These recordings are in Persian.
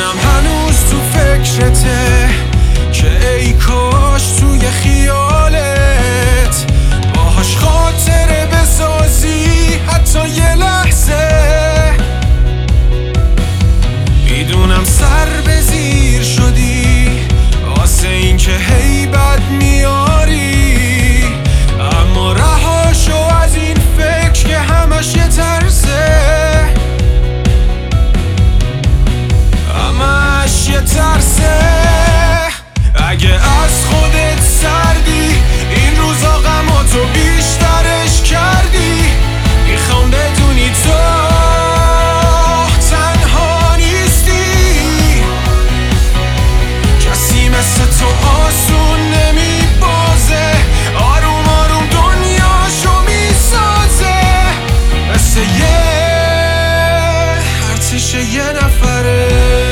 دلم هنوز تو فکرته که ای کاش توی خیالت باهاش خاطره بسازی حتی یه لحظه. میدونم سر به زیر شدی واسه این که هی بد میاری، اما رهاشو از این فکر که همش یه ترسه، همش یه ترسه. اگه از خودت سردی این روزا غماتو بیشترش کردی، میخوام بدونی تو تنها نیستی، کسی مثل تو آسون نمیبازه، آروم آروم دنیاشو میسازه، مثل یه ارتش یه نفره.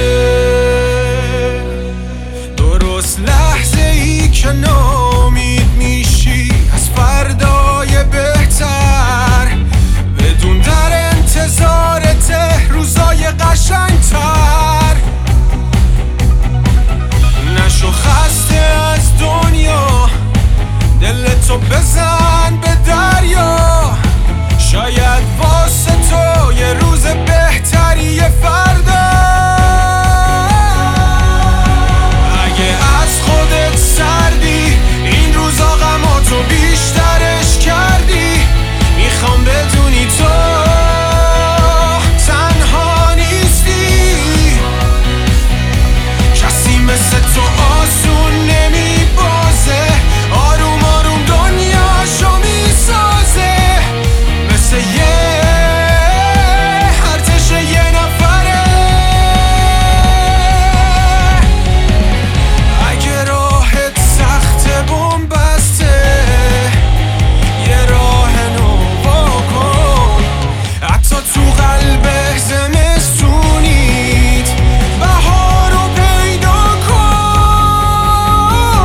درست لحظه ای که ناامید میشی از فردای بهتر، بدون در انتظارته روزای قشنگتر. نشو خسته از دنیا، دلتو بزن به دریا، شاید واسه تو یه روز بهتری فردا. اگه از خودت سردی این روزا غماتو بیشترش کردی، میخوام بدونی تو تنها نیستی، کسی مثل تو آسون نمیبازه، آروم آروم دنیاشو میسازه، مثل یه ارتش یه نفره. اگه راحت سخته بومبسته، یه راه نو کن، حتی تو قلب زمستونیت بهارو پیدا کن.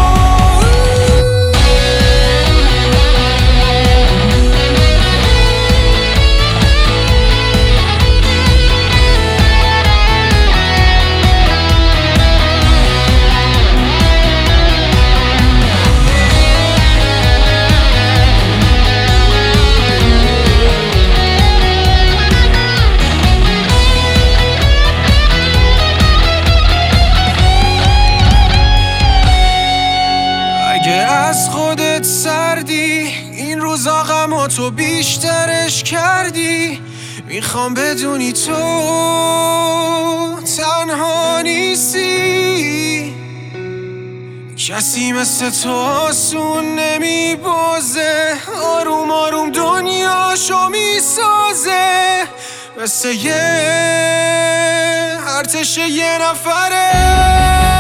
اگه از خودت سردی این روزا غماتو بیشترش کردی، میخوام بدونی تو تنها نیستی، کسی مثل تو آسون نمیبازه، آروم آروم دنیاشو میسازه، مثل یه ارتش یه نفره.